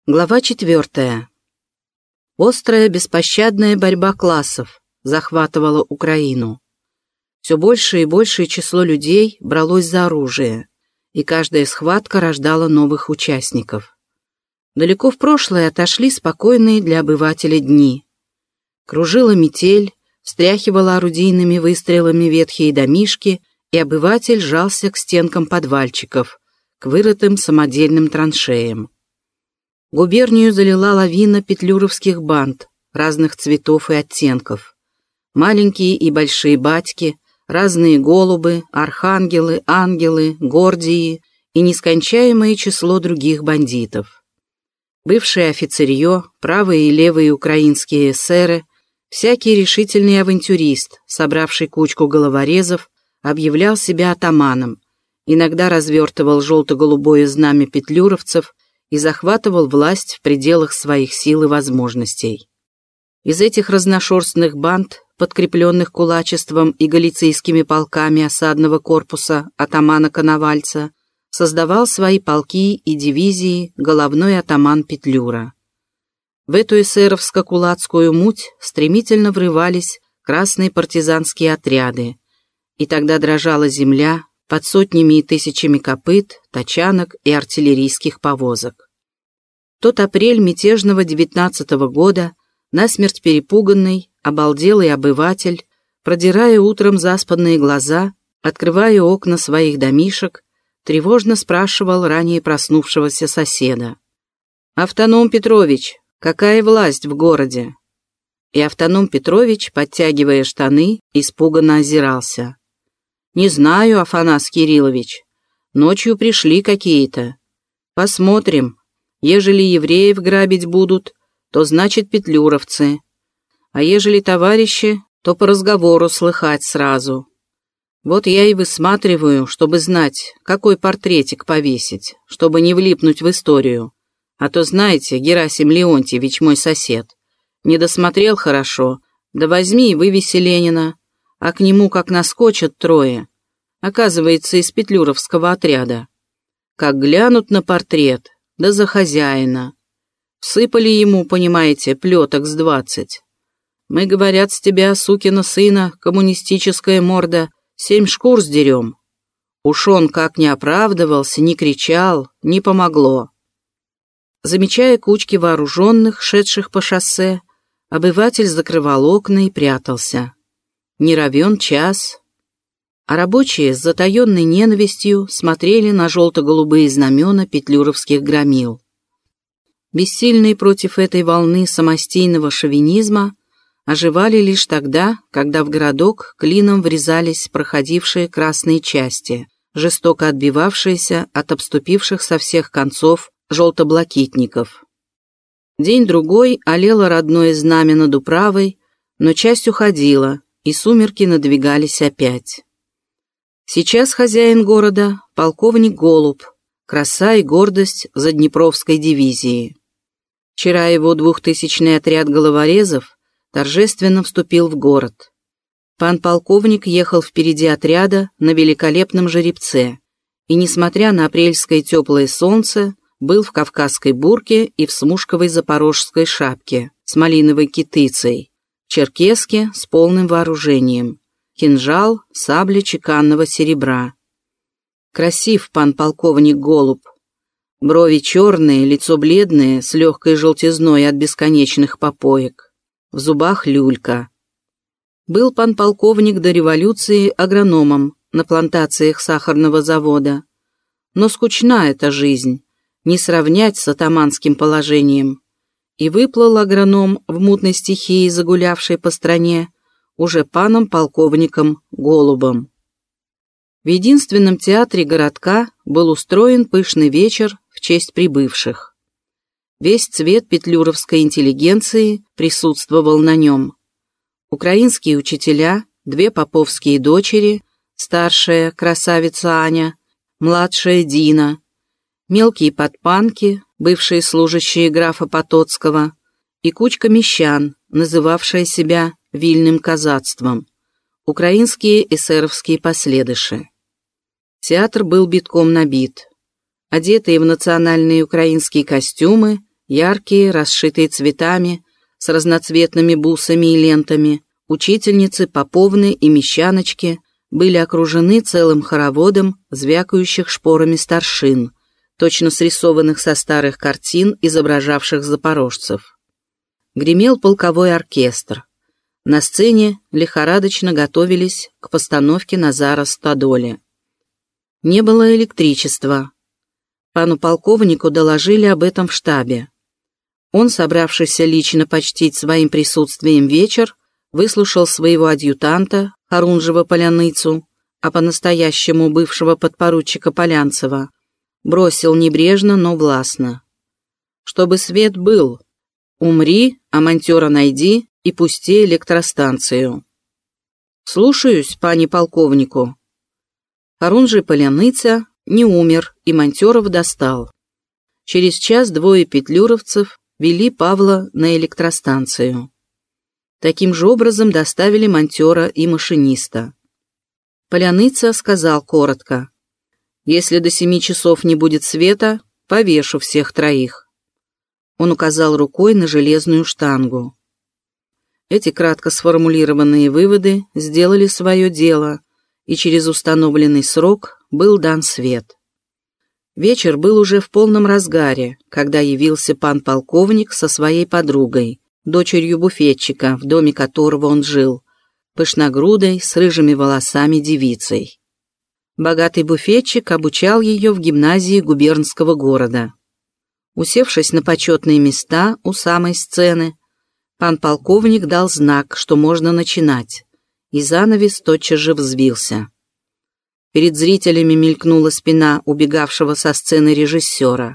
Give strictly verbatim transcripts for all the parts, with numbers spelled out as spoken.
Глава четвертая. Острая, беспощадная борьба классов захватывала Украину. Все большее и большее число людей бралось за оружие, и каждая схватка рождала новых участников. Далеко в прошлое отошли спокойные для обывателя дни. Кружила метель, встряхивала орудийными выстрелами ветхие домишки, и обыватель жался к стенкам подвальчиков, к вырытым самодельным траншеям. Губернию залила лавина петлюровских банд разных цветов и оттенков. Маленькие и большие батьки, разные голубы, архангелы, ангелы, гордии и нескончаемое число других бандитов. Бывшее офицерье, правые и левые украинские эсеры, всякий решительный авантюрист, собравший кучку головорезов, объявлял себя атаманом, иногда развертывал желто-голубое знамя петлюровцев и захватывал власть в пределах своих сил и возможностей. Из этих разношерстных банд, подкрепленных кулачеством и галицийскими полками осадного корпуса атамана Коновальца, создавал свои полки и дивизии головной атаман Петлюра. В эту эсеровско-кулацкую муть стремительно врывались красные партизанские отряды, и тогда дрожала земля под сотнями и тысячами копыт, тачанок и артиллерийских повозок. Тот апрель мятежного девятнадцатого года, насмерть перепуганный, обалделый обыватель, продирая утром заспанные глаза, открывая окна своих домишек, тревожно спрашивал ранее проснувшегося соседа: «Автоном Петрович, какая власть в городе?» И Автоном Петрович, подтягивая штаны, испуганно озирался. «Не знаю, Афанас Кириллович. Ночью пришли какие-то. Посмотрим. Ежели евреев грабить будут, то значит петлюровцы. А ежели товарищи, то по разговору слыхать сразу. Вот я и высматриваю, чтобы знать, какой портретик повесить, чтобы не влипнуть в историю. А то, знаете, Герасим Леонтьевич, мой сосед, не досмотрел хорошо, да возьми и вывеси Ленина, а к нему как наскочат трое, оказывается, из петлюровского отряда. Как глянут на портрет, да за хозяина. Всыпали ему, понимаете, плеток с двадцать. Мы, говорят, с тебя, сукина сына, коммунистическая морда, семь шкур сдерем. Уж он как не оправдывался, не кричал, не помогло». Замечая кучки вооруженных, шедших по шоссе, обыватель закрывал окна и прятался. Не равен час, а рабочие с затаенной ненавистью смотрели на желто-голубые знамена петлюровских громил. Бессильные против этой волны самостийного шовинизма оживали лишь тогда, когда в городок клином врезались проходившие красные части, жестоко отбивавшиеся от обступивших со всех концов желтоблакитников. День-другой олело родное знамя над Управой, но часть уходила, и сумерки надвигались опять. Сейчас хозяин города — полковник Голуб, краса и гордость Заднепровской дивизии. Вчера его двухтысячный отряд головорезов торжественно вступил в город. Пан полковник ехал впереди отряда на великолепном жеребце и, несмотря на апрельское теплое солнце, был в кавказской бурке и в смушковой запорожской шапке с малиновой китыцей, в черкеске с полным вооружением, кинжал, сабля чеканного серебра. Красив пан полковник Голуб. Брови черные, лицо бледное, с легкой желтизной от бесконечных попоек. В зубах люлька. Был пан полковник до революции агрономом на плантациях сахарного завода. Но скучна эта жизнь, не сравнять с атаманским положением. И выплыл агроном в мутной стихии, загулявшей по стране, уже паном полковником Голубом. В единственном театре городка был устроен пышный вечер в честь прибывших. Весь цвет петлюровской интеллигенции присутствовал на нем. Украинские учителя, две поповские дочери, старшая красавица Аня, младшая Дина, мелкие подпанки, бывшие служащие графа Потоцкого, и кучка мещан, называвшая себя вильным казацтвом, украинские эсеровские последыши. Театр был битком набит. Одетые в национальные украинские костюмы, Яркие, расшитые цветами, с разноцветными бусами и лентами, учительницы, поповны и мещаночки были окружены целым хороводом звякающих шпорами старшин, точно срисованных со старых картин, изображавших запорожцев. Гремел полковой оркестр. На сцене лихорадочно готовились к постановке Назара Стодоли. Не было электричества. Пану полковнику доложили об этом в штабе. Он, собравшийся лично почтить своим присутствием вечер, выслушал своего адъютанта, Харунжева Поляныцу, а по-настоящему бывшего подпоручика Полянцева, бросил небрежно, но властно. «Чтобы свет был, умри, а монтера найди и пусти электростанцию». «Слушаюсь, пани полковнику». Харунжий Поляныца не умер и монтеров достал. Через час двое петлюровцев вели Павла на электростанцию. Таким же образом доставили монтера и машиниста. Поляныца сказал коротко: «Если до семи часов не будет света, повешу всех троих». Он указал рукой на железную штангу. Эти кратко сформулированные выводы сделали свое дело, и через установленный срок был дан свет. Вечер был уже в полном разгаре, когда явился пан полковник со своей подругой, дочерью буфетчика, в доме которого он жил, пышногрудой, с рыжими волосами девицей. Богатый буфетчик обучал ее в гимназии губернского города. Усевшись на почетные места у самой сцены, пан полковник дал знак, что можно начинать, и занавес тотчас же взвился. Перед зрителями мелькнула спина убегавшего со сцены режиссера.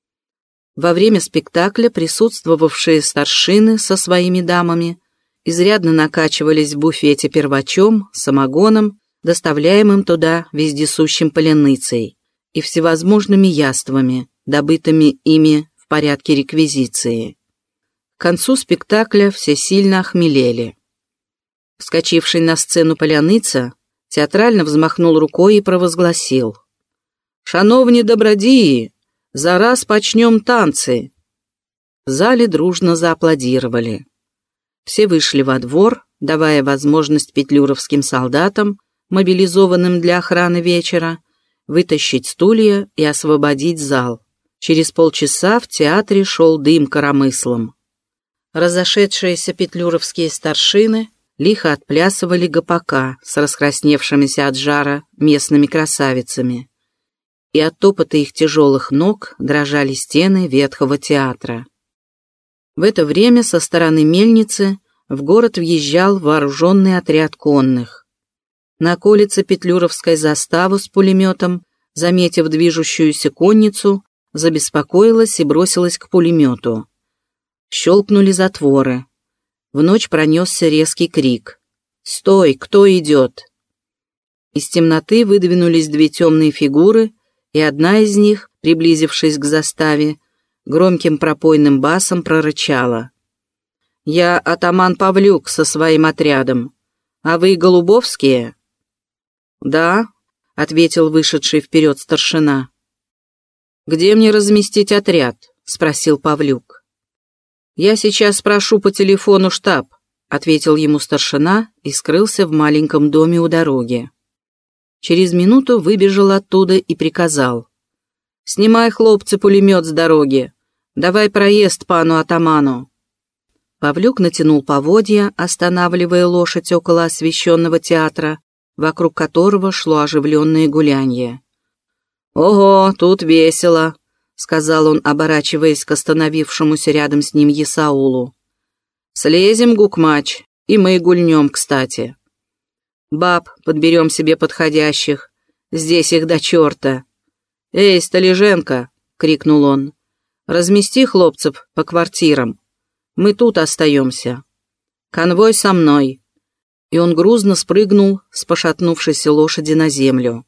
Во время спектакля присутствовавшие старшины со своими дамами изрядно накачивались в буфете первачом, самогоном, доставляемым туда вездесущим Поляныцей, и всевозможными яствами, добытыми ими в порядке реквизиции. К концу спектакля все сильно охмелели. Вскочивший на сцену Поляныца театрально взмахнул рукой и провозгласил: «Шановні добродії, зараз почнем танцы!» В зале дружно зааплодировали. Все вышли во двор, давая возможность петлюровским солдатам, мобилизованным для охраны вечера, вытащить стулья и освободить зал. Через полчаса в театре шел дым коромыслом. Разошедшиеся петлюровские старшины лихо отплясывали гопака с раскрасневшимися от жара местными красавицами, и от топота их тяжелых ног дрожали стены ветхого театра. В это время со стороны мельницы в город въезжал вооруженный отряд конных. На околице петлюровской заставы с пулеметом, заметив движущуюся конницу, забеспокоилась и бросилась к пулемету. Щелкнули затворы. В ночь пронесся резкий крик: «Стой! Кто идет?» Из темноты выдвинулись две темные фигуры, и одна из них, приблизившись к заставе, громким пропойным басом прорычала: «Я атаман Павлюк со своим отрядом. А вы голубовские?» «Да», — ответил вышедший вперед старшина. «Где мне разместить отряд?» — спросил Павлюк. «Я сейчас спрошу по телефону штаб», — ответил ему старшина и скрылся в маленьком доме у дороги. Через минуту выбежал оттуда и приказал: «Снимай, хлопцы, пулемет с дороги. Давай проезд пану атаману». Павлюк натянул поводья, останавливая лошадь около освещенного театра, вокруг которого шло оживленное гулянье. «Ого, тут весело», — сказал он, оборачиваясь к остановившемуся рядом с ним Есаулу. «Слезем, гукмач, и мы гульнем, кстати. Баб подберем себе подходящих, здесь их до черта. Эй, Столеженко!» — крикнул он. «Размести хлопцев по квартирам. Мы тут остаемся. Конвой со мной». И он грузно спрыгнул с пошатнувшейся лошади на землю.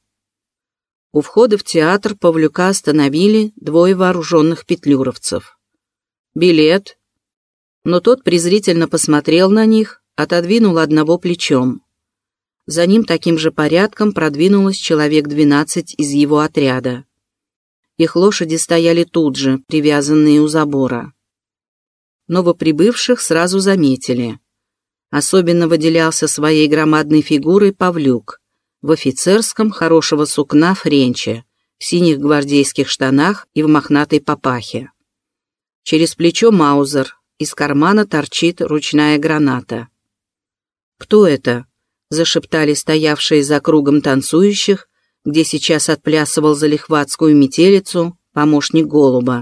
У входа в театр Павлюка остановили двое вооруженных петлюровцев. «Билет?» Но тот презрительно посмотрел на них, отодвинул одного плечом. За ним таким же порядком продвинулось человек двенадцать из его отряда. Их лошади стояли тут же, привязанные у забора. новоприбывших сразу заметили. Особенно выделялся своей громадной фигурой Павлюк в офицерском хорошего сукна френче, в синих гвардейских штанах и в мохнатой папахе. Через плечо маузер, из кармана торчит ручная граната. «Кто это?» — зашептали стоявшие за кругом танцующих, где сейчас отплясывал залихватскую метелицу помощник Голуба.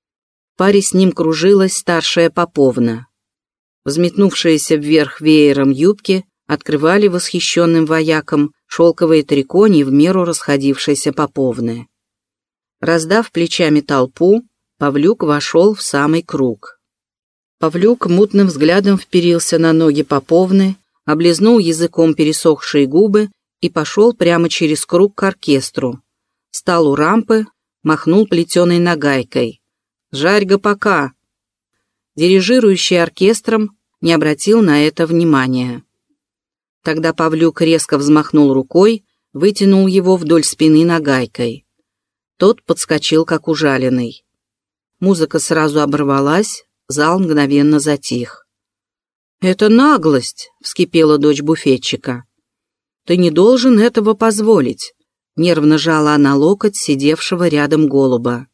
В паре с ним кружилась старшая Поповна. Взметнувшиеся вверх веером юбки открывали восхищенным воякам шелковые трико не в меру расходившейся Поповны. Раздав плечами толпу, Павлюк вошел в самый круг. Павлюк мутным взглядом вперился на ноги Поповны, облизнул языком пересохшие губы и пошел прямо через круг к оркестру. Стал у рампы, махнул плетеной нагайкой. «Жарь гопака!» Дирижирующий оркестром не обратил на это внимания. Тогда Павлюк резко взмахнул рукой, вытянул его вдоль спины нагайкой. Тот подскочил, как ужаленный. Музыка сразу оборвалась, зал мгновенно затих. «Это наглость!» — вскипела дочь буфетчика. «Ты не должен этого позволить!» — нервно жала она локоть сидевшего рядом Голуба.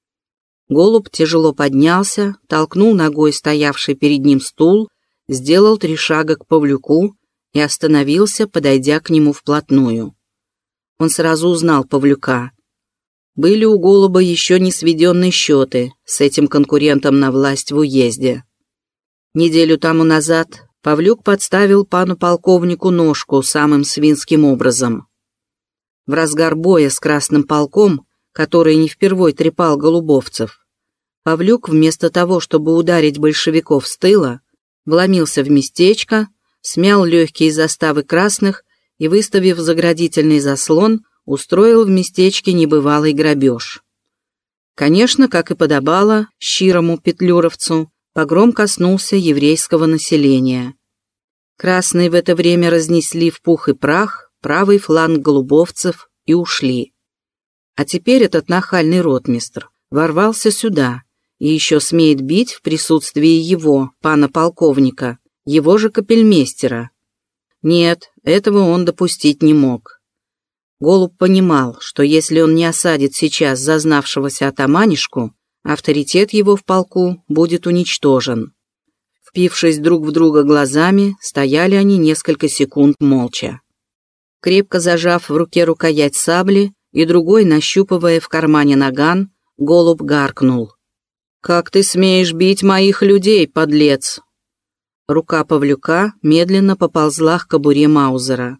Голуб тяжело поднялся, толкнул ногой стоявший перед ним стул, сделал три шага к Павлюку и остановился, подойдя к нему вплотную. Он сразу узнал Павлюка. Были у Голуба еще не сведенные счеты с этим конкурентом на власть в уезде. Неделю тому назад Павлюк подставил пану полковнику ножку самым свинским образом. В разгар боя с Красным полком, который не впервой трепал голубовцев, Павлюк вместо того, чтобы ударить большевиков с тыла, вломился в местечко, смял легкие заставы красных и, выставив заградительный заслон, устроил в местечке небывалый грабеж. Конечно, как и подобало щирому петлюровцу, погром коснулся еврейского населения. Красные в это время разнесли в пух и прах правый фланг голубовцев и ушли. А теперь этот нахальный ротмистр ворвался сюда и еще смеет бить в присутствии его, пана полковника, его же капельмейстера. Нет, этого он допустить не мог. Голуб понимал, что если он не осадит сейчас зазнавшегося атаманишку, авторитет его в полку будет уничтожен. Впившись друг в друга глазами, стояли они несколько секунд молча. Крепко зажав в руке рукоять сабли и другой нащупывая в кармане наган, Голуб гаркнул: «Как ты смеешь бить моих людей, подлец?» Рука Павлюка медленно поползла к кобуре маузера.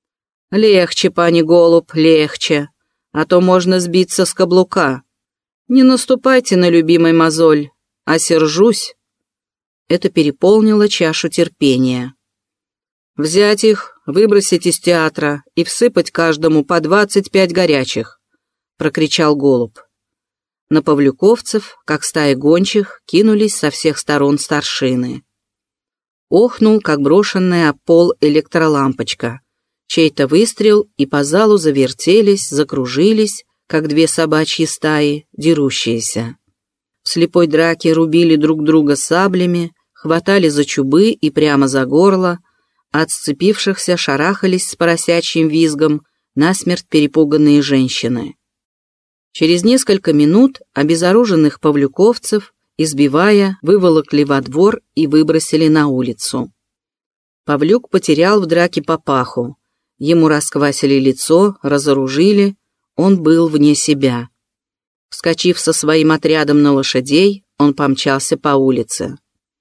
«Легче, пани Голуб, легче, а то можно сбиться с каблука. Не наступайте на любимый мозоль, а сержусь». Это переполнило чашу терпения. «Взять их, выбросить из театра и всыпать каждому по двадцать пять горячих», — прокричал Голуб. На павлюковцев, как стая гончих, кинулись со всех сторон старшины. Охнул, как брошенная об пол электролампочка. Чей-то выстрел, и по залу завертелись, закружились, как две собачьи стаи, дерущиеся. В слепой драке рубили друг друга саблями, хватали за чубы и прямо за горло, а от сцепившихся шарахались с поросячьим визгом насмерть перепуганные женщины. Через несколько минут обезоруженных павлюковцев, избивая, выволокли во двор и выбросили на улицу. Павлюк потерял в драке папаху. Ему расквасили лицо, разоружили, он был вне себя. Вскочив со своим отрядом на лошадей, он помчался по улице.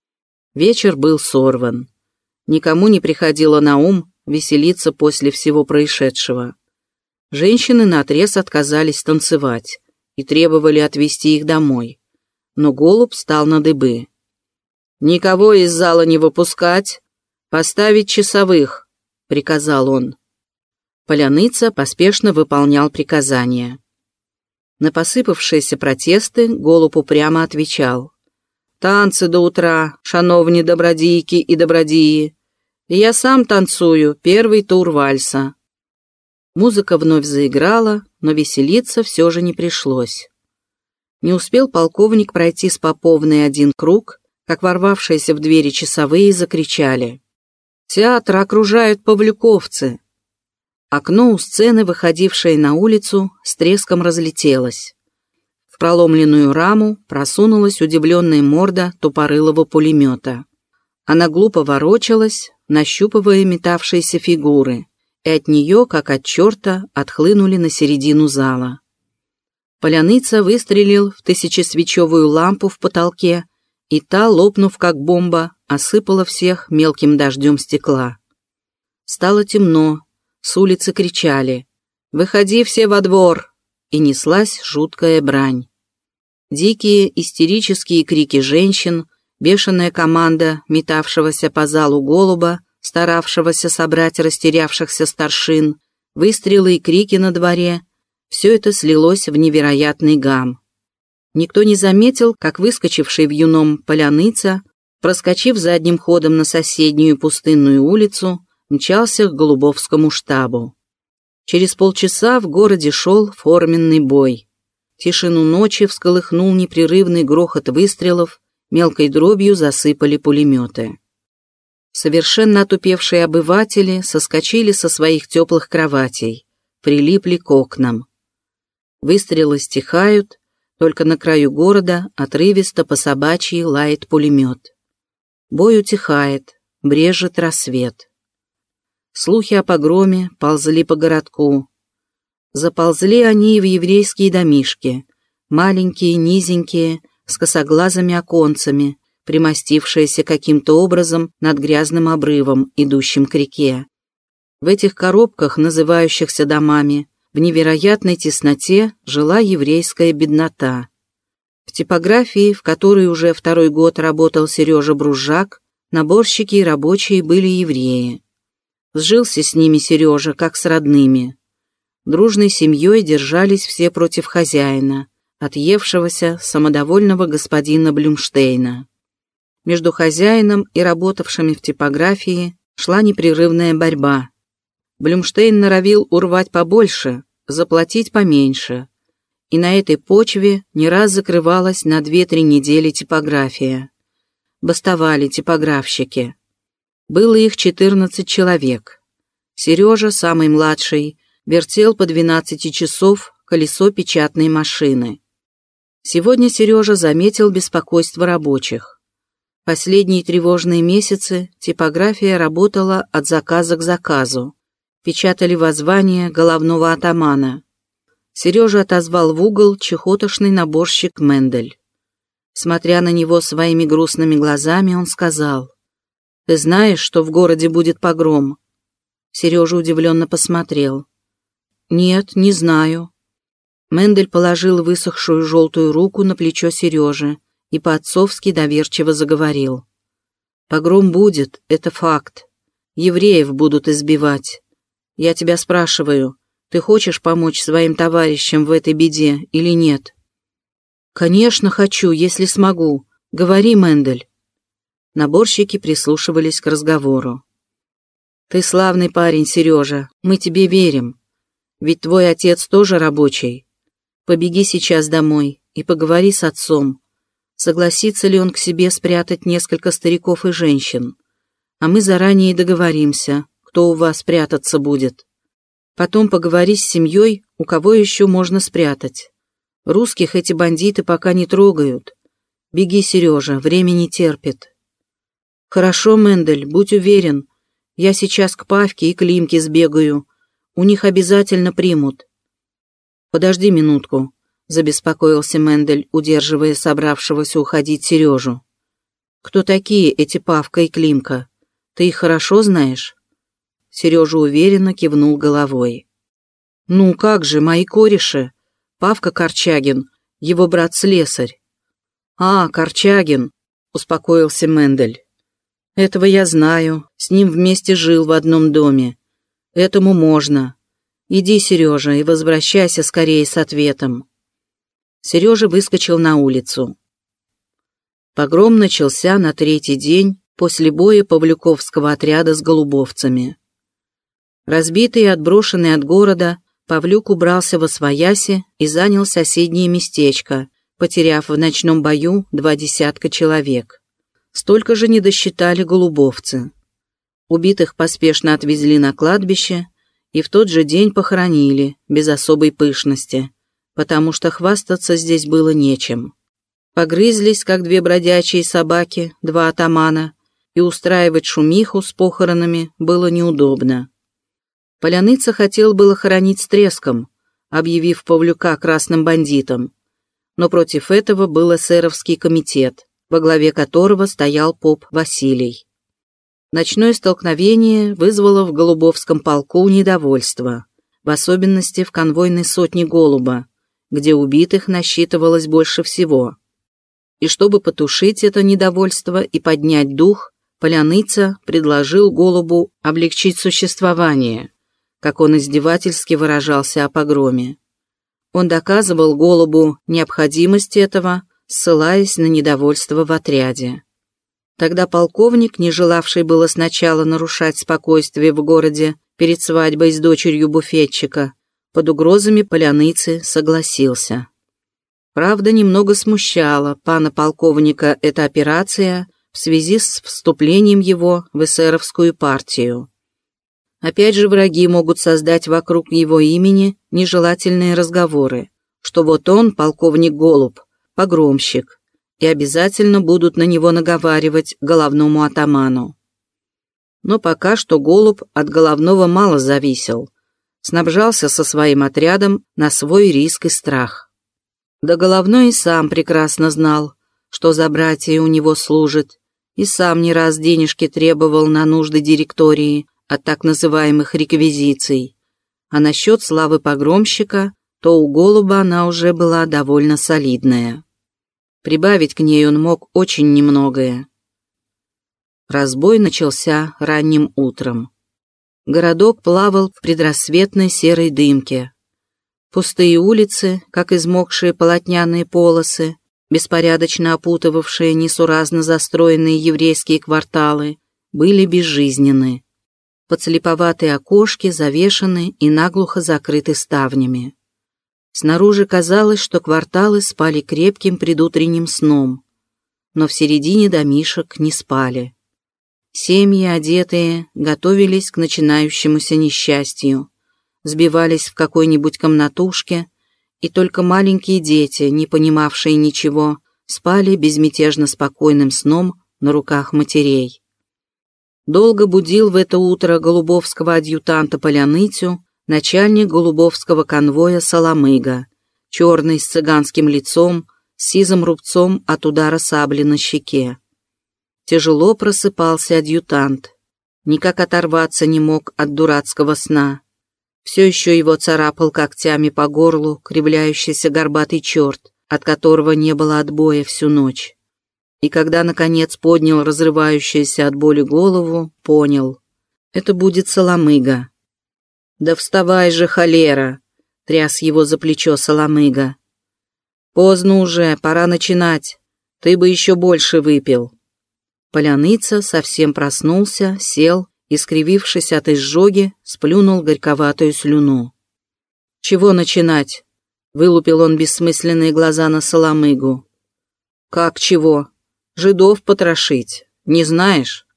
Вечер был сорван. Никому не приходило на ум веселиться после всего происшедшего. Женщины наотрез отказались танцевать и требовали отвезти их домой. Но Голуб встал на дыбы. «Никого из зала не выпускать, поставить часовых», — приказал он. Поляныца поспешно выполнял приказания. На посыпавшиеся протесты Голуб упрямо отвечал: «Танцы до утра, шановні добродійки и добродії. Я сам танцую первый тур вальса». Музыка вновь заиграла, но веселиться все же не пришлось. Не успел полковник пройти с Поповной один круг, как ворвавшиеся в двери часовые закричали: «Театр окружают павлюковцы!» Окно у сцены, выходившее на улицу, с треском разлетелось. В проломленную раму просунулась удивленная морда тупорылого пулемета. Она глупо ворочалась, нащупывая метавшиеся фигуры, и от нее, как от черта, отхлынули на середину зала. Поляныца выстрелил в тысячесвечевую лампу в потолке, и та, лопнув как бомба, осыпала всех мелким дождем стекла. Стало темно, с улицы кричали: «Выходи все во двор!» и неслась жуткая брань. Дикие истерические крики женщин, бешеная команда метавшегося по залу голуба, старавшегося собрать растерявшихся старшин, выстрелы и крики на дворе — все это слилось в невероятный гам. Никто не заметил, как выскочивший в юном поляныца, проскочив задним ходом на соседнюю пустынную улицу, мчался к Голубовскому штабу. Через полчаса в городе шел форменный бой. Тишину ночи всколыхнул непрерывный грохот выстрелов, мелкой дробью засыпали пулеметы. Совершенно отупевшие обыватели соскочили со своих теплых кроватей, прилипли к окнам. Выстрелы стихают, только на краю города отрывисто по собачьи лает пулемет. Бой утихает, брежет рассвет. Слухи о погроме ползли по городку. Заползли они и в еврейские домишки, маленькие, низенькие, с косоглазыми оконцами, примостившиеся каким-то образом над грязным обрывом, идущим к реке. В этих коробках, называющихся домами, в невероятной тесноте жила еврейская беднота. В типографии, в которой уже второй год работал Сережа Бружак, наборщики и рабочие были евреи. Сжился с ними Сережа, как с родными. Дружной семьей держались все против хозяина, отъевшегося самодовольного господина Блюмштейна. Между хозяином и работавшими в типографии шла непрерывная борьба. Блюмштейн норовил урвать побольше, заплатить поменьше. И на этой почве не раз закрывалась на две-три недели типография. Бастовали типографщики. Было их четырнадцать человек. Сережа, самый младший, вертел по двенадцати часов колесо печатной машины. Сегодня Сережа заметил беспокойство рабочих. Последние тревожные месяцы типография работала от заказа к заказу. Печатали воззвание головного атамана. Сережа отозвал в угол чехотошный наборщик Мендель. Смотря на него своими грустными глазами, он сказал: «Ты знаешь, что в городе будет погром?» Сережа удивленно посмотрел. «Нет, не знаю». Мендель положил высохшую желтую руку на плечо Сережи и по-отцовски доверчиво заговорил. «Погром будет, это факт. Евреев будут избивать. Я тебя спрашиваю, ты хочешь помочь своим товарищам в этой беде или нет?» «Конечно хочу, если смогу. Говори, Мендель». Наборщики прислушивались к разговору. «Ты славный парень, Сережа, мы тебе верим. Ведь твой отец тоже рабочий. Побеги сейчас домой и поговори с отцом. Согласится ли он к себе спрятать несколько стариков и женщин? А мы заранее договоримся, кто у вас прятаться будет. Потом поговори с семьей, у кого еще можно спрятать. Русских эти бандиты пока не трогают. Беги, Сережа, время не терпит». «Хорошо, Мендель, будь уверен. Я сейчас к Павке и Климке сбегаю. У них обязательно примут». «Подожди минутку», — забеспокоился Мендель, удерживая собравшегося уходить Сережу. «Кто такие эти Павка и Климка? Ты их хорошо знаешь?» Сережа уверенно кивнул головой. «Ну как же, мои кореши. Павка Корчагин, его брат-слесарь». «А, Корчагин», — успокоился Мендель. «Этого я знаю, с ним вместе жил в одном доме. Этому можно. Иди, Сережа, и возвращайся скорее с ответом». Сережа выскочил на улицу. Погром начался на третий день после боя павлюковского отряда с голубовцами. Разбитый и отброшенный от города, Павлюк убрался восвояси и занял соседнее местечко, потеряв в ночном бою два десятка человек. Столько же не досчитали голубовцы. Убитых поспешно отвезли на кладбище и в тот же день похоронили, без особой пышности, потому что хвастаться здесь было нечем. Погрызлись, как две бродячие собаки, два атамана, и устраивать шумиху с похоронами было неудобно. Поляныца хотел было хоронить с треском, объявив Павлюка красным бандитом, но против этого был эсеровский комитет, во главе которого стоял поп Василий. Ночное столкновение вызвало в Голубовском полку недовольство, в особенности в конвойной сотне Голуба, где убитых насчитывалось больше всего. И чтобы потушить это недовольство и поднять дух, Поляныца предложил Голубу облегчить существование, как он издевательски выражался о погроме. Он доказывал Голубу необходимость этого, ссылаясь на недовольство в отряде. Тогда полковник, не желавший было сначала нарушать спокойствие в городе перед свадьбой с дочерью буфетчика, под угрозами Поляныцы согласился. Правда, немного смущала пана полковника эта операция в связи с вступлением его в эсеровскую партию. Опять же враги могут создать вокруг его имени нежелательные разговоры, что вот он, полковник Голуб, погромщик, и обязательно будут на него наговаривать головному атаману. Но пока что Голуб от головного мало зависел, снабжался со своим отрядом на свой риск и страх. Да головной и сам прекрасно знал, что за братья у него служит, и сам не раз денежки требовал на нужды директории от так называемых реквизиций, а насчет славы погромщика, то у Голуба она уже была довольно солидная. Прибавить к ней он мог очень немногое. Разбой начался ранним утром. Городок плавал в предрассветной серой дымке. Пустые улицы, как измокшие полотняные полосы, беспорядочно опутывавшие несуразно застроенные еврейские кварталы, были безжизненны. Подслеповатые окошки завешаны и наглухо закрыты ставнями. Снаружи казалось, что кварталы спали крепким предутренним сном, но в середине домишек не спали. Семьи, одетые, готовились к начинающемуся несчастью, сбивались в какой-нибудь комнатушке, и только маленькие дети, не понимавшие ничего, спали безмятежно спокойным сном на руках матерей. Долго будил в это утро голубовского адъютанта Поляныцу начальник голубовского конвоя Соломыга, черный с цыганским лицом, с сизым рубцом от удара сабли на щеке. Тяжело просыпался адъютант, никак оторваться не мог от дурацкого сна. Все еще его царапал когтями по горлу кривляющийся горбатый черт, от которого не было отбоя всю ночь. И когда, наконец, поднял разрывающуюся от боли голову, понял — это будет Соломыга. «Да вставай же, холера!» — тряс его за плечо Соломыга. «Поздно уже, пора начинать. Ты бы еще больше выпил». Поляныца совсем проснулся, сел и, скривившись от изжоги, сплюнул горьковатую слюну. «Чего начинать?» — вылупил он бессмысленные глаза на Соломыгу. «Как чего? Жидов потрошить. Не знаешь?»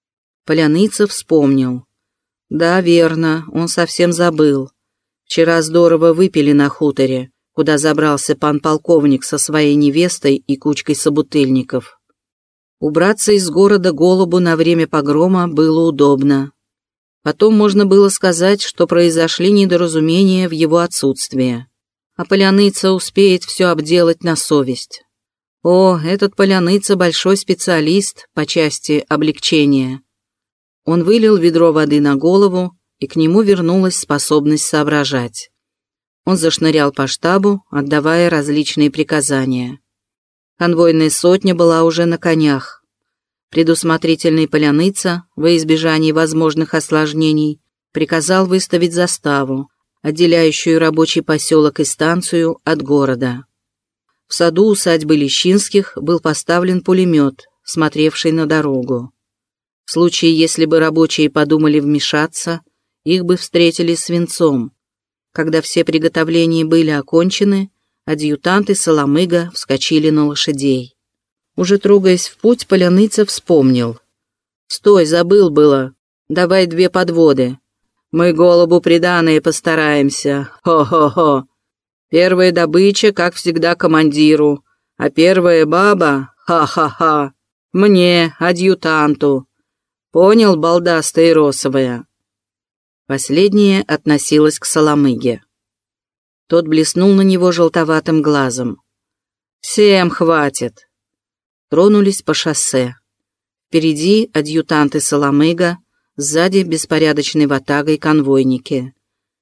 Поляныца вспомнил. «Да, верно, он совсем забыл. Вчера здорово выпили на хуторе, куда забрался пан полковник со своей невестой и кучкой собутыльников. Убраться из города Голубу на время погрома было удобно. Потом можно было сказать, что произошли недоразумения в его отсутствие. А Поляныца успеет все обделать на совесть. О, этот Поляныца большой специалист по части облегчения». Он вылил ведро воды на голову, и к нему вернулась способность соображать. Он зашнырял по штабу, отдавая различные приказания. Конвойная сотня была уже на конях. Предусмотрительный Поляныца, во избежание возможных осложнений, приказал выставить заставу, отделяющую рабочий поселок и станцию от города. В саду усадьбы Лещинских был поставлен пулемет, смотревший на дорогу. В случае, если бы рабочие подумали вмешаться, их бы встретили свинцом. Когда все приготовления были окончены, адъютант и Соломыга вскочили на лошадей. Уже трогаясь в путь, Поляныца вспомнил. «Стой, забыл было. Давай две подводы. Мы голубу приданые постараемся. Хо-хо-хо. Первая добыча, как всегда, командиру, а первая баба, ха-ха-ха, мне, адъютанту. Понял, балдастая и росовая?» Последняя относилась к Соломыге. Тот блеснул на него желтоватым глазом. «Всем хватит!» Тронулись по шоссе. Впереди адъютанты Соломыга, сзади беспорядочной ватагой конвойники.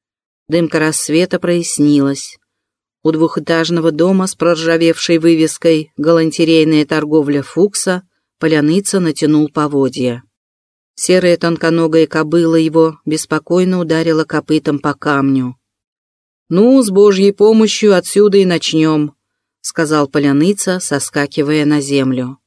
Дымка рассвета прояснилась. У двухэтажного дома с проржавевшей вывеской «Галантерейная торговля Фукса» Поляныца натянул поводья. Серая тонконогая кобыла его беспокойно ударила копытом по камню. «Ну, с Божьей помощью отсюда и начнем», — сказал Поляныца, соскакивая на землю.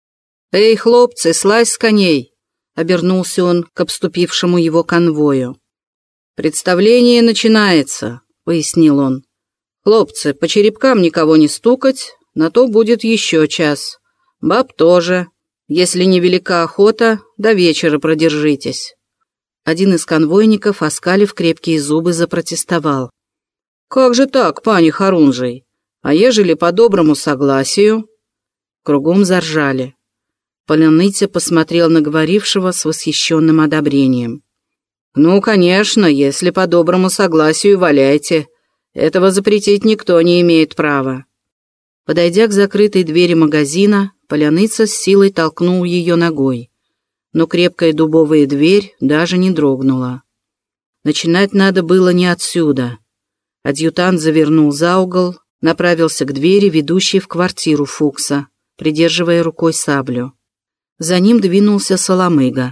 «Эй, хлопцы, слазь с коней!» — обернулся он к обступившему его конвою. «Представление начинается», — пояснил он. «Хлопцы, по черепкам никого не стукать, на то будет еще час. Баб тоже. Если невелика охота, до вечера продержитесь». Один из конвойников, оскалив крепкие зубы, запротестовал. «Как же так, пани Харунжий? А ежели по доброму согласию?» Кругом заржали. Поляныца посмотрел на говорившего с восхищенным одобрением. «Ну, конечно, если по доброму согласию, валяйте. Этого запретить никто не имеет права». Подойдя к закрытой двери магазина, Поляныца с силой толкнул ее ногой, но крепкая дубовая дверь даже не дрогнула. Начинать надо было не отсюда. Адъютант завернул за угол, направился к двери, ведущей в квартиру Фукса, придерживая рукой саблю. За ним двинулся Соломыга.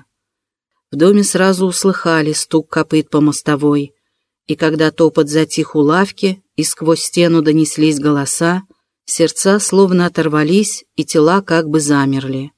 В доме сразу услыхали стук копыт по мостовой, и когда топот затих у лавки и сквозь стену донеслись голоса, сердца словно оторвались и тела как бы замерли.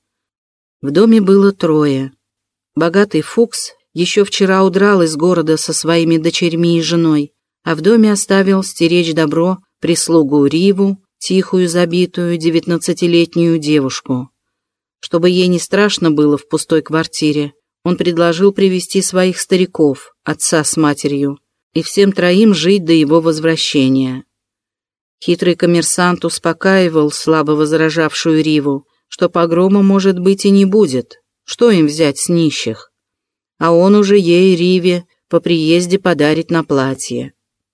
В доме было трое. Богатый Фукс еще вчера удрал из города со своими дочерьми и женой, а в доме оставил стеречь добро прислугу Риву, тихую, забитую, девятнадцатилетнюю девушку. Чтобы ей не страшно было в пустой квартире, он предложил привести своих стариков, отца с матерью, и всем троим жить до его возвращения. Хитрый коммерсант успокаивал слабо возражавшую Риву, что погрома, может быть, и не будет, что им взять с нищих. А он уже ей, Риве, по приезде подарит на платье.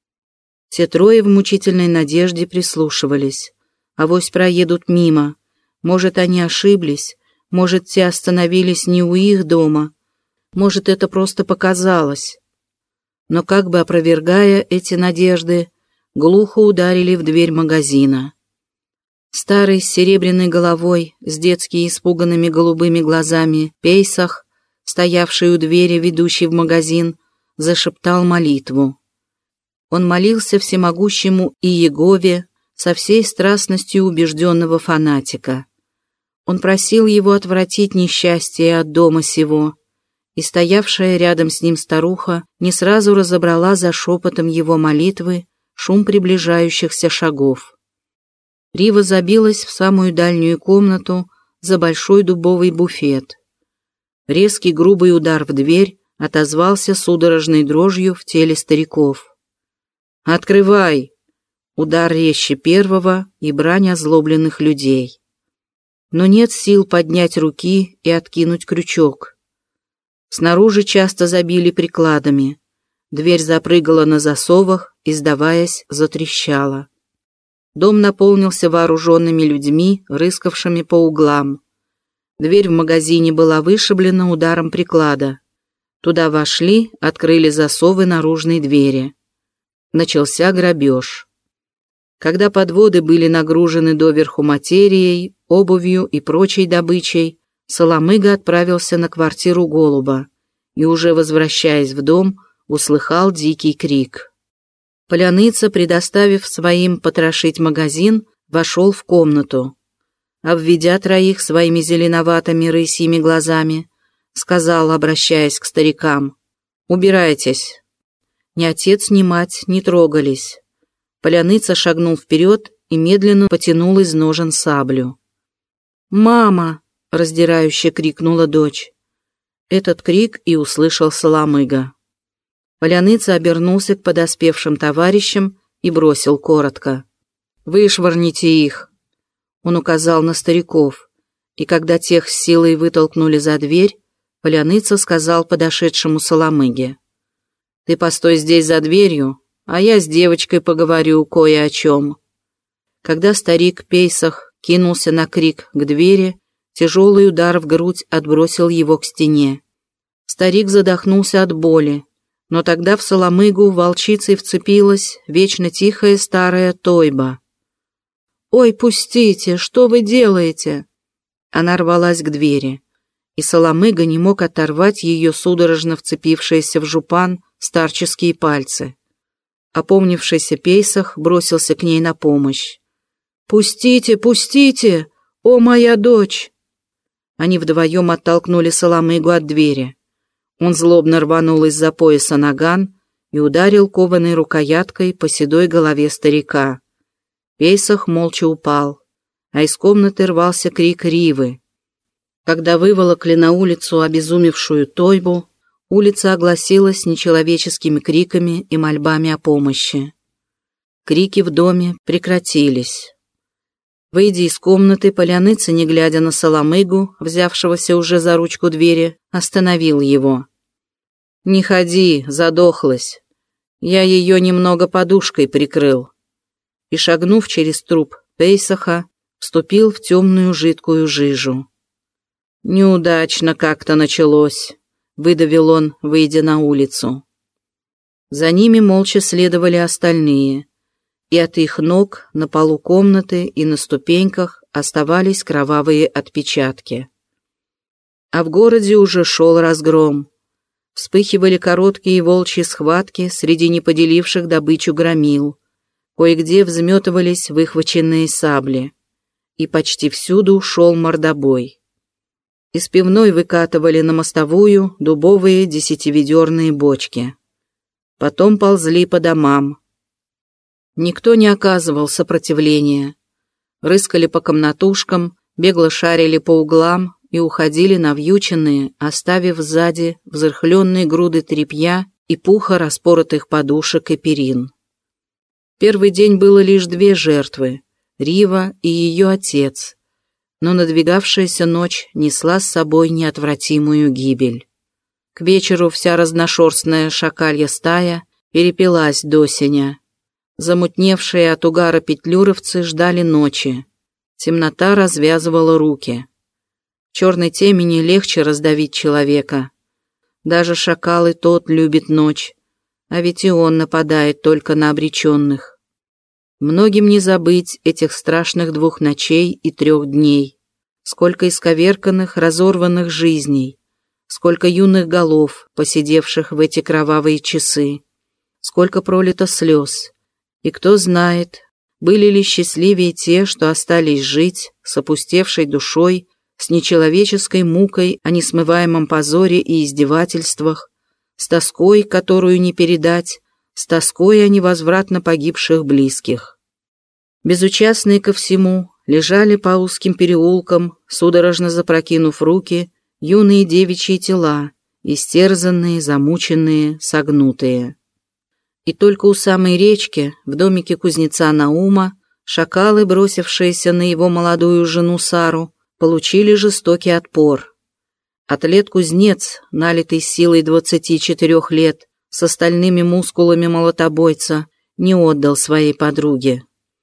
Все трое в мучительной надежде прислушивались. Авось проедут мимо. Может, они ошиблись, может, те остановились не у их дома, может, это просто показалось. Но как бы опровергая эти надежды, глухо ударили в дверь магазина. Старый с серебряной головой, с детски испуганными голубыми глазами, Пейсах, стоявший у двери, ведущей в магазин, зашептал молитву. Он молился всемогущему Иегове со всей страстностью убежденного фанатика. Он просил его отвратить несчастье от дома сего, и стоявшая рядом с ним старуха не сразу разобрала за шепотом его молитвы шум приближающихся шагов. Рива забилась в самую дальнюю комнату за большой дубовый буфет. Резкий грубый удар в дверь отозвался судорожной дрожью в теле стариков. «Открывай!» Удар резче первого и брань озлобленных людей. Но нет сил поднять руки и откинуть крючок. Снаружи часто забили прикладами. Дверь запрыгала на засовах и, сдаваясь, затрещала. Дом наполнился вооруженными людьми, рыскавшими по углам. Дверь в магазине была вышиблена ударом приклада. Туда вошли, открыли засовы наружной двери. Начался грабеж. Когда подводы были нагружены доверху материей, обувью и прочей добычей, Соломыга отправился на квартиру Голуба и, уже возвращаясь в дом, услыхал дикий крик. Поляныца, предоставив своим потрошить магазин, вошел в комнату. Обведя троих своими зеленоватыми рысьими глазами, сказал, обращаясь к старикам: «Убирайтесь». Ни отец, ни мать не трогались. Поляныца шагнул вперед и медленно потянул из ножен саблю. «Мама!» — раздирающе крикнула дочь. Этот крик и услышал Соломыга. Поляныца обернулся к подоспевшим товарищам и бросил коротко: «Вышвырните их!» Он указал на стариков, и когда тех с силой вытолкнули за дверь, Поляныца сказал подошедшему Соломыге: «Ты постой здесь за дверью, а я с девочкой поговорю кое о чем». Когда старик Пейсах кинулся на крик к двери, тяжелый удар в грудь отбросил его к стене. Старик задохнулся от боли, но тогда в Соломыгу волчицей вцепилась вечно тихая старая Тойба. «Ой, пустите! Что вы делаете?» Она рвалась к двери, и Соломыга не мог оторвать ее судорожно вцепившиеся в жупан старческие пальцы. Опомнившийся Пейсах бросился к ней на помощь. «Пустите, пустите! О, моя дочь!» Они вдвоем оттолкнули Соломыгу от двери. Он злобно рванул из-за пояса наган и ударил кованой рукояткой по седой голове старика. Пейсах молча упал, а из комнаты рвался крик Ривы. Когда выволокли на улицу обезумевшую Тойбу, улица огласилась нечеловеческими криками и мольбами о помощи. Крики в доме прекратились. Выйдя из комнаты, Поляныца, не глядя на Соломыгу, взявшегося уже за ручку двери, остановил его. «Не ходи, задохлась. Я ее немного подушкой прикрыл». И, шагнув через труп Пейсаха, вступил в темную жидкую жижу. «Неудачно как-то началось», — выдавил он, выйдя на улицу. За ними молча следовали остальные, и от их ног на полу комнаты и на ступеньках оставались кровавые отпечатки. А в городе уже шел разгром. Вспыхивали короткие волчьи схватки среди неподеливших добычу громил. Кое-где взметывались выхваченные сабли. И почти всюду шел мордобой. Из пивной выкатывали на мостовую дубовые десятиведерные бочки. Потом ползли по домам. Никто не оказывал сопротивления. Рыскали по комнатушкам, бегло шарили по углам и уходили навьюченные, оставив сзади взрыхленные груды тряпья и пуха распоротых подушек и перин. Первый день было лишь две жертвы — Рива и ее отец, но надвигавшаяся ночь несла с собой неотвратимую гибель. К вечеру вся разношерстная шакалья стая перепилась до сеня. Замутневшие от угара петлюровцы ждали ночи. Темнота развязывала руки. В черной темени легче раздавить человека. Даже шакал и тот любит ночь, а ведь и он нападает только на обреченных. Многим не забыть этих страшных двух ночей и трех дней. Сколько исковерканных, разорванных жизней, сколько юных голов, посидевших в эти кровавые часы, сколько пролито слез. И кто знает, были ли счастливее те, что остались жить с опустевшей душой, с нечеловеческой мукой о несмываемом позоре и издевательствах, с тоской, которую не передать, с тоской о невозвратно погибших близких. Безучастные ко всему, лежали по узким переулкам, судорожно запрокинув руки, юные девичьи тела, истерзанные, замученные, согнутые. И только у самой речки, в домике кузнеца Наума, шакалы, бросившиеся на его молодую жену Сару, получили жестокий отпор. Атлет-кузнец, налитый силой двадцати четырех лет, с остальными мускулами молотобойца, не отдал своей подруге.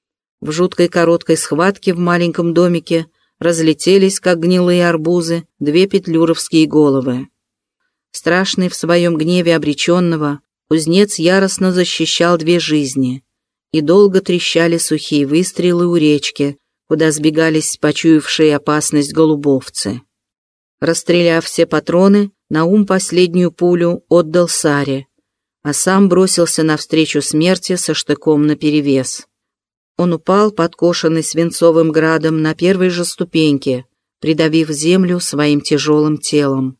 В жуткой короткой схватке в маленьком домике разлетелись, как гнилые арбузы, две петлюровские головы. Страшный в своем гневе обреченного, кузнец яростно защищал две жизни, и долго трещали сухие выстрелы у речки, куда сбегались почуявшие опасность голубовцы. Расстреляв все патроны, Наум последнюю пулю отдал Саре, а сам бросился навстречу смерти со штыком наперевес. Он упал, подкошенный свинцовым градом, на первой же ступеньке, придавив землю своим тяжелым телом.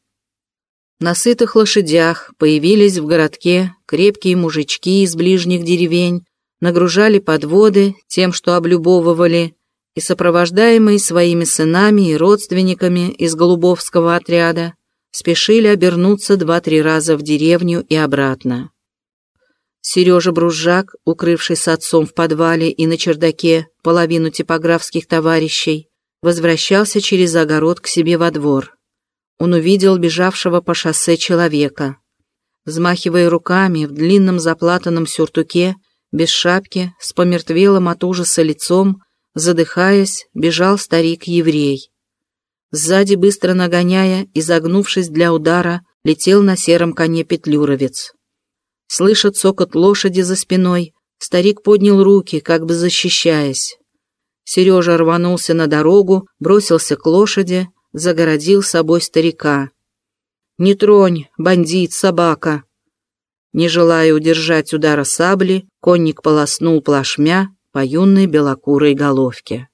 На сытых лошадях появились в городке крепкие мужички из ближних деревень, нагружали подводы тем, что облюбовывали, и, сопровождаемые своими сынами и родственниками из голубовского отряда, спешили обернуться два-три раза в деревню и обратно. Сережа Бружак, укрывший с отцом в подвале и на чердаке половину типографских товарищей, возвращался через огород к себе во двор. Он увидел бежавшего по шоссе человека. Взмахивая руками в длинном заплатанном сюртуке, без шапки, с помертвелым от ужаса лицом, задыхаясь, бежал старик-еврей. Сзади, быстро нагоняя, изогнувшись для удара, летел на сером коне петлюровец. Слыша цокот лошади за спиной, старик поднял руки, как бы защищаясь. Сережа рванулся на дорогу, бросился к лошади, загородил собой старика. «Не тронь, бандит, собака!» Не желая удержать удара сабли, конник полоснул плашмя по юной белокурой головке.